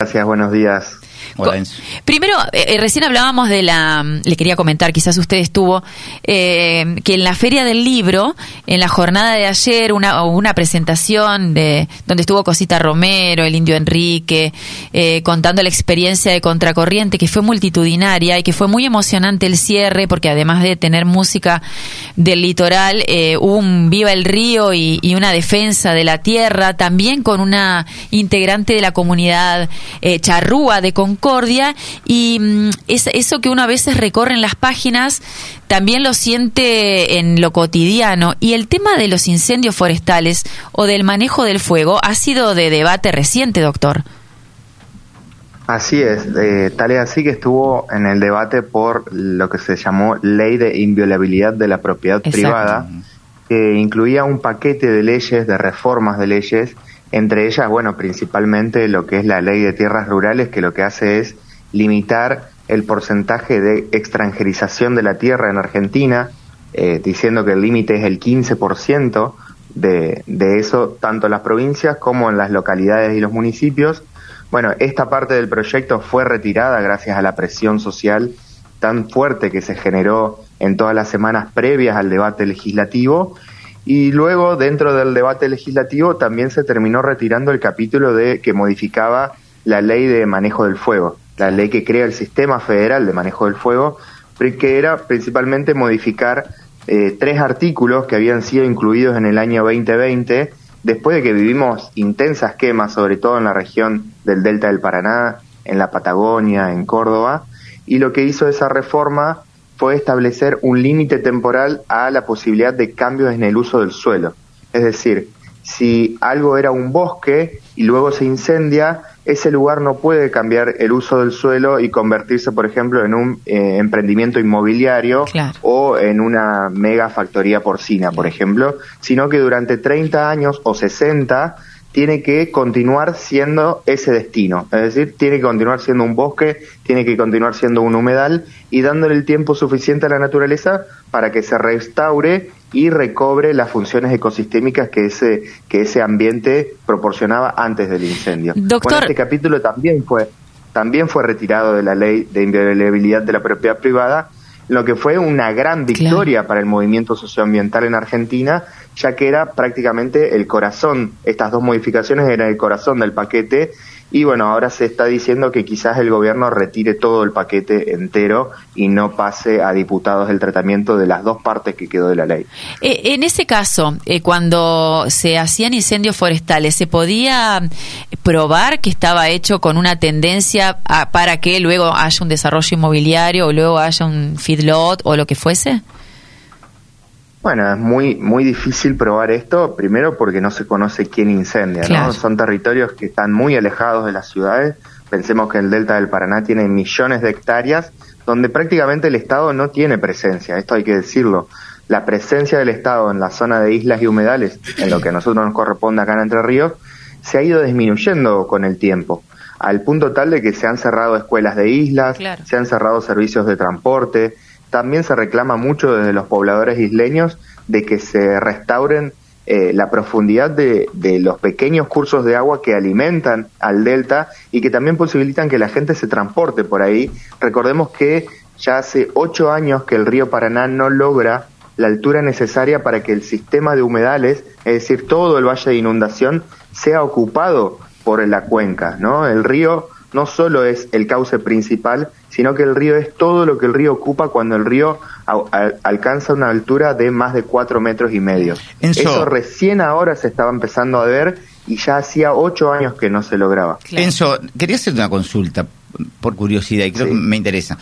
Gracias, buenos días. Hola, primero, recién hablábamos le quería comentar, quizás usted estuvo, que en la Feria del Libro, en la jornada de ayer, una presentación donde estuvo Cosita Romero, el Indio Enrique, contando la experiencia de Contracorriente, que fue multitudinaria y que fue muy emocionante el cierre, porque además de tener música del litoral, hubo un Viva el Río y una defensa de la tierra, también con una integrante de la comunidad charrúa de Concordia, y eso que uno a veces recorre en las páginas también lo siente en lo cotidiano. Y el tema de los incendios forestales o del manejo del fuego ha sido de debate reciente, doctor. Así es, tal es así que estuvo en el debate por lo que se llamó Ley de Inviolabilidad de la Propiedad Privada, que incluía un paquete de leyes, de reformas de leyes, entre ellas, bueno, principalmente lo que es la Ley de Tierras Rurales, que lo que hace es limitar el porcentaje de extranjerización de la tierra en Argentina, diciendo que el límite es el 15% de eso, tanto en las provincias como en las localidades y los municipios. Bueno, esta parte del proyecto fue retirada gracias a la presión social tan fuerte que se generó en todas las semanas previas al debate legislativo. Y luego, dentro del debate legislativo, también se terminó retirando el capítulo que modificaba la ley de manejo del fuego, la ley que crea el sistema federal de manejo del fuego, que era principalmente modificar 3 artículos que habían sido incluidos en el año 2020, después de que vivimos intensas quemas, sobre todo en la región del Delta del Paraná, en la Patagonia, en Córdoba, y lo que hizo esa reforma fue establecer un límite temporal a la posibilidad de cambios en el uso del suelo. Es decir, si algo era un bosque y luego se incendia, ese lugar no puede cambiar el uso del suelo y convertirse, por ejemplo, en un emprendimiento inmobiliario, claro, o en una mega factoría porcina, por ejemplo, sino que durante 30 años o 60 tiene que continuar siendo ese destino, es decir, tiene que continuar siendo un bosque, tiene que continuar siendo un humedal y dándole el tiempo suficiente a la naturaleza para que se restaure y recobre las funciones ecosistémicas que ese ambiente proporcionaba antes del incendio. Doctor, bueno, este capítulo también fue retirado de la Ley de Inviolabilidad de la Propiedad Privada, lo que fue una gran victoria, claro, para el movimiento socioambiental en Argentina, ya que era prácticamente el corazón, estas 2 modificaciones eran el corazón del paquete, y bueno, ahora se está diciendo que quizás el gobierno retire todo el paquete entero y no pase a diputados el tratamiento de las 2 partes que quedó de la ley. En ese caso, cuando se hacían incendios forestales, ¿se podía probar que estaba hecho con una tendencia para que luego haya un desarrollo inmobiliario o luego haya un feedlot o lo que fuese? Bueno, es muy difícil probar esto, primero porque no se conoce quién incendia, claro, ¿no? Son territorios que están muy alejados de las ciudades. Pensemos que el Delta del Paraná tiene millones de hectáreas donde prácticamente el Estado no tiene presencia, esto hay que decirlo. La presencia del Estado en la zona de islas y humedales, en lo que a nosotros nos corresponde acá en Entre Ríos, se ha ido disminuyendo con el tiempo, al punto tal de que se han cerrado escuelas de islas, claro, se han cerrado servicios de transporte. También se reclama mucho desde los pobladores isleños de que se restauren la profundidad de los pequeños cursos de agua que alimentan al delta y que también posibilitan que la gente se transporte por ahí. Recordemos que ya hace 8 años que el río Paraná no logra la altura necesaria para que el sistema de humedales, es decir, todo el valle de inundación, sea ocupado por la cuenca, ¿no? El río no solo es el cauce principal, sino que el río es todo lo que el río ocupa cuando el río alcanza una altura de más de 4,5 metros. Eso recién ahora se estaba empezando a ver y ya hacía 8 años que no se lograba. Claro. Enzo, quería hacerte una consulta por curiosidad y creo que me interesa.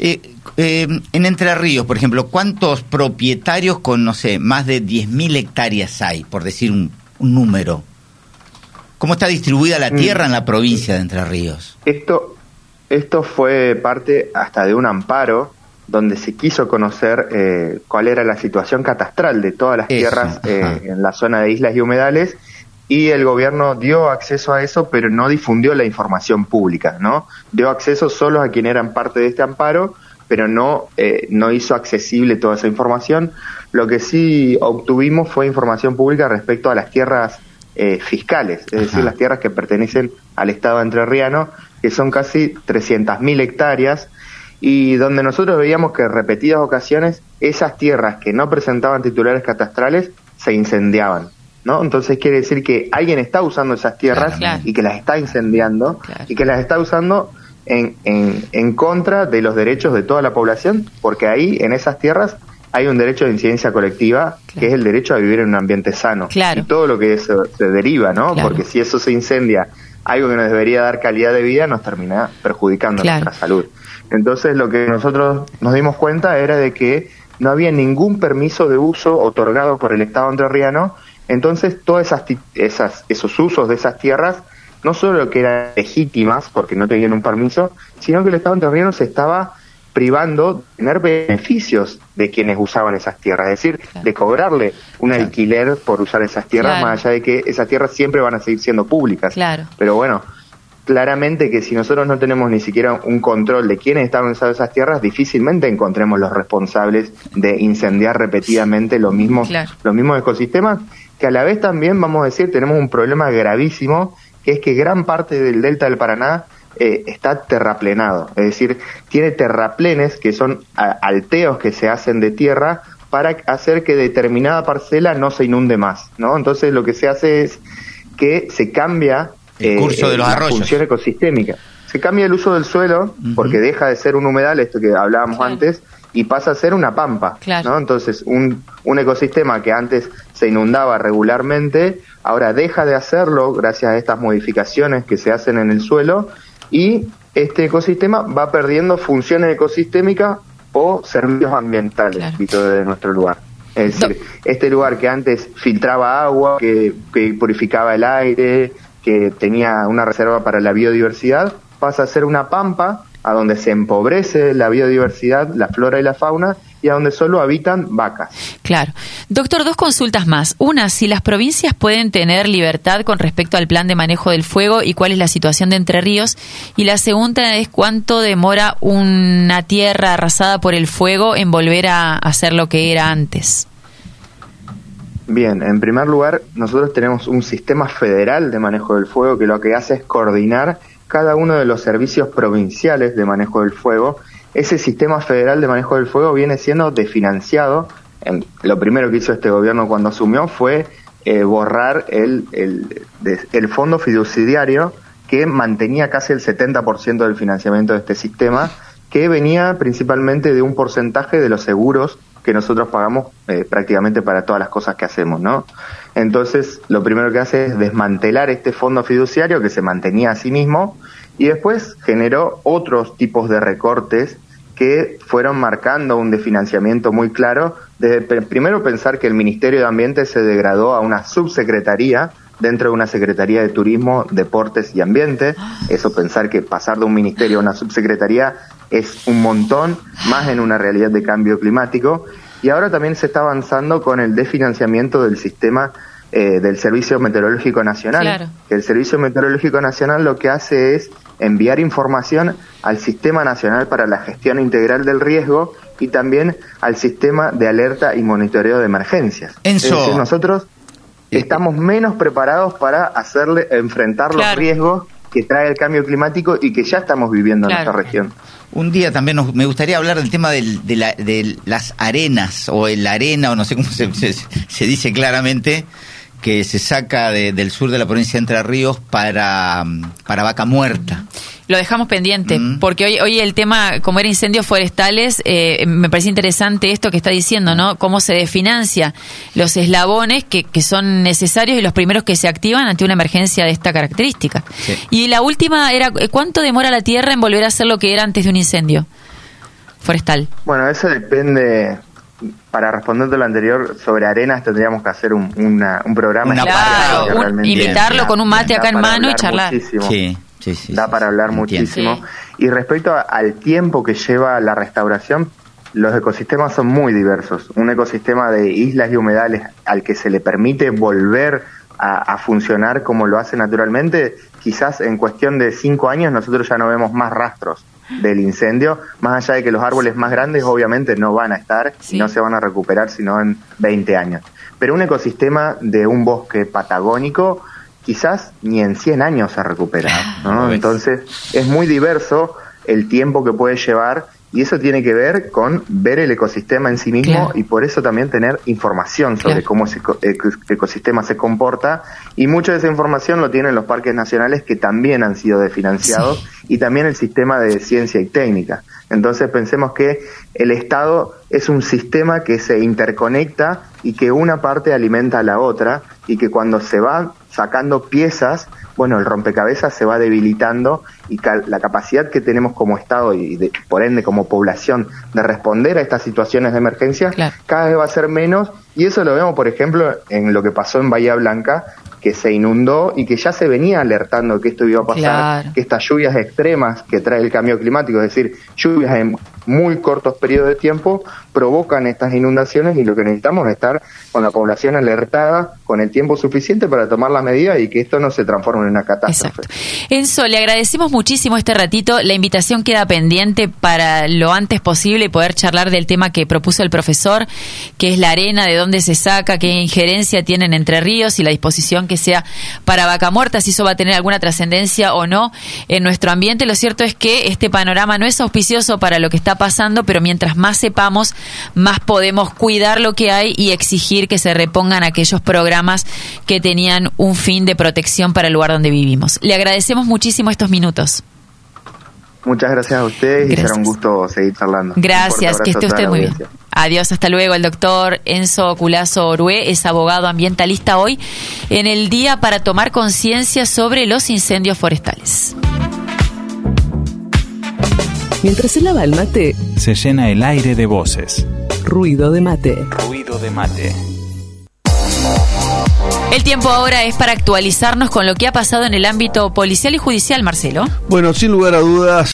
En Entre Ríos, por ejemplo, ¿cuántos propietarios con, no sé, más de 10.000 hectáreas hay, por decir un número? ¿Cómo está distribuida la tierra en la provincia de Entre Ríos? Esto fue parte hasta de un amparo donde se quiso conocer cuál era la situación catastral de todas las tierras en la zona de islas y humedales, y el gobierno dio acceso a eso, pero no difundió la información pública, ¿no? Dio acceso solo a quienes eran parte de este amparo, pero no hizo accesible toda esa información. Lo que sí obtuvimos fue información pública respecto a las tierras fiscales, es decir, las tierras que pertenecen al Estado entrerriano, que son casi 300.000 hectáreas, y donde nosotros veíamos que en repetidas ocasiones esas tierras que no presentaban titulares catastrales se incendiaban, ¿no? Entonces quiere decir que alguien está usando esas tierras y que las está incendiando y que las está usando en contra de los derechos de toda la población, porque ahí en esas tierras hay un derecho de incidencia colectiva, que es el derecho a vivir en un ambiente sano, y todo lo que eso se deriva, ¿no? Porque si eso se incendia, algo que nos debería dar calidad de vida, nos termina perjudicando nuestra salud. Entonces lo que nosotros nos dimos cuenta era de que no había ningún permiso de uso otorgado por el Estado entrerriano. Entonces todas esos usos de esas tierras no solo que eran legítimas porque no tenían un permiso, sino que el Estado entrerriano se estaba privando de tener beneficios de quienes usaban esas tierras, es decir, de cobrarle un alquiler por usar esas tierras, más allá de que esas tierras siempre van a seguir siendo públicas. Pero bueno, claramente que si nosotros no tenemos ni siquiera un control de quiénes estaban usando esas tierras, difícilmente encontremos los responsables de incendiar repetidamente los mismos ecosistemas, que a la vez también, vamos a decir, tenemos un problema gravísimo, que es que gran parte del delta del Paraná está terraplenado, es decir, tiene terraplenes que son alteos que se hacen de tierra para hacer que determinada parcela no se inunde más, ¿no? Entonces lo que se hace es que se cambia el curso de los arroyos, función ecosistémica. Se cambia el uso del suelo porque deja de ser un humedal, esto que hablábamos antes, y pasa a ser una pampa, ¿no? Entonces un ecosistema que antes se inundaba regularmente, ahora deja de hacerlo gracias a estas modificaciones que se hacen en el suelo, y este ecosistema va perdiendo funciones ecosistémicas o servicios ambientales de nuestro lugar. Es decir, este lugar que antes filtraba agua, que purificaba el aire, que tenía una reserva para la biodiversidad, pasa a ser una pampa a donde se empobrece la biodiversidad, la flora y la fauna, y a donde solo habitan vacas. Claro. Doctor, 2 consultas más. Una, si las provincias pueden tener libertad con respecto al plan de manejo del fuego y cuál es la situación de Entre Ríos. Y la segunda es cuánto demora una tierra arrasada por el fuego en volver a hacer lo que era antes. Bien, en primer lugar, nosotros tenemos un sistema federal de manejo del fuego que lo que hace es coordinar cada uno de los servicios provinciales de manejo del fuego. Ese sistema federal de manejo del fuego viene siendo desfinanciado. Lo primero que hizo este gobierno cuando asumió fue borrar el fondo fiduciario que mantenía casi el 70% del financiamiento de este sistema, que venía principalmente de un porcentaje de los seguros que nosotros pagamos prácticamente para todas las cosas que hacemos, ¿no? Entonces, lo primero que hace es desmantelar este fondo fiduciario que se mantenía a sí mismo, y después generó otros tipos de recortes que fueron marcando un desfinanciamiento muy claro. Desde primero pensar que el Ministerio de Ambiente se degradó a una subsecretaría dentro de una Secretaría de Turismo, Deportes y Ambiente. Eso, pensar que pasar de un ministerio a una subsecretaría es un montón, más en una realidad de cambio climático. Y ahora también se está avanzando con el desfinanciamiento del sistema del Servicio Meteorológico Nacional. El Servicio Meteorológico Nacional lo que hace es enviar información al Sistema Nacional para la Gestión Integral del Riesgo y también al Sistema de Alerta y Monitoreo de Emergencias. Es decir, nosotros estamos menos preparados para enfrentar los riesgos que trae el cambio climático y que ya estamos viviendo en nuestra región. Un día también me gustaría hablar del tema de las arenas, o la arena, o no sé cómo se dice claramente, que se saca del sur de la provincia de Entre Ríos para vaca muerta. Lo dejamos pendiente, porque hoy el tema, como era incendios forestales, me parece interesante esto que está diciendo, ¿no? Cómo se desfinancia los eslabones que son necesarios y los primeros que se activan ante una emergencia de esta característica. Sí. Y la última era, ¿cuánto demora la tierra en volver a ser lo que era antes de un incendio forestal? Bueno, eso depende. Para responderte lo anterior, sobre arenas tendríamos que hacer un programa. Invitarlo con un mate acá en mano y charlar. Da para hablar muchísimo. Sí. Y respecto al tiempo que lleva la restauración, los ecosistemas son muy diversos. Un ecosistema de islas y humedales al que se le permite volver a funcionar como lo hace naturalmente, quizás en cuestión de 5 años nosotros ya no vemos más rastros del incendio, más allá de que los árboles más grandes obviamente no van a estar y no se van a recuperar sino en 20 años. Pero un ecosistema de un bosque patagónico quizás ni en 100 años se recupera, ¿no? Entonces es muy diverso el tiempo que puede llevar, y eso tiene que ver con ver el ecosistema en sí mismo, claro. Y por eso también tener información sobre, claro, cómo ese ecosistema se comporta, y mucha de esa información lo tienen los parques nacionales, que también han sido desfinanciados, sí. Y también el sistema de ciencia y técnica. Entonces pensemos que el Estado es un sistema que se interconecta y que una parte alimenta a la otra, y que cuando se va sacando piezas, bueno, el rompecabezas se va debilitando, y la capacidad que tenemos como Estado y por ende como población de responder a estas situaciones de emergencia, claro, cada vez va a ser menos, y eso lo vemos, por ejemplo, en lo que pasó en Bahía Blanca, que se inundó y que ya se venía alertando que esto iba a pasar, claro, que estas lluvias extremas que trae el cambio climático, es decir, lluvias en muy cortos periodos de tiempo, provocan estas inundaciones, y lo que necesitamos es estar con la población alertada, con el tiempo suficiente para tomar las medidas y que esto no se transforme en una catástrofe. Exacto. Enzo, le agradecemos muchísimo este ratito. La invitación queda pendiente para lo antes posible y poder charlar del tema que propuso el profesor, que es la arena, de dónde se saca, qué injerencia tienen Entre Ríos y la disposición que sea para Vaca Muerta, si eso va a tener alguna trascendencia o no en nuestro ambiente. Lo cierto es que este panorama no es auspicioso para lo que está pasando, pero mientras más sepamos, más podemos cuidar lo que hay y exigir que se repongan aquellos programas que tenían un fin de protección para el lugar donde vivimos. Le agradecemos muchísimo estos minutos. Muchas gracias a ustedes. Gracias. Y será un gusto seguir charlando. Gracias, que esté usted muy bien. Adiós, hasta luego. El doctor Enzo Culazo Orué es abogado ambientalista, hoy en el día para tomar conciencia sobre los incendios forestales. Mientras se lava el mate, se llena el aire de voces. Ruido de mate. Ruido de mate. El tiempo ahora es para actualizarnos con lo que ha pasado en el ámbito policial y judicial, Marcelo. Bueno, sin lugar a dudas,